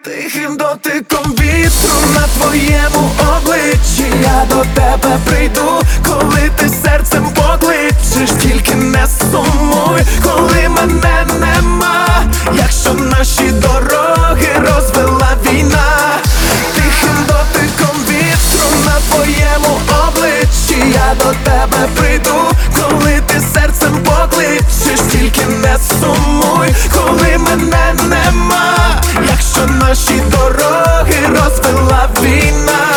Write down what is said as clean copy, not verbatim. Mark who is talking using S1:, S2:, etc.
S1: Тихим дотиком вітру на твоєму обличчі я до тебе прийду, коли ти серцем покличеш, тільки не сумуй, коли мене нема, якщо наші дороги розвела війна. Тихим дотиком вітру на твоєму обличчі я до тебе прийду, коли ти серцем покличеш, тільки не сумуй, коли мене нема, якщо наші дороги розвела війна.